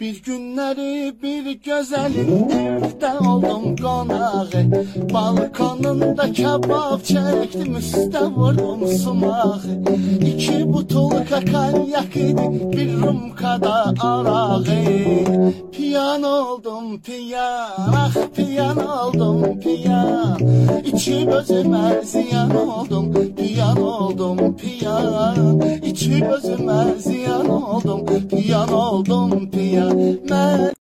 Bir günləri bir gözəlin evdə oldum qonağı. Balkonunda kebab çəkdim, üstə vurdum sumağı. 2 butulka kanyak idi, bir rumkada arağı. Piyan oldum piyan, ah piyan oldum piyan. İçib özümə ziyan oldum, piyan oldum piyan. İçib özümə ziyan oldum, piyan oldum piyan.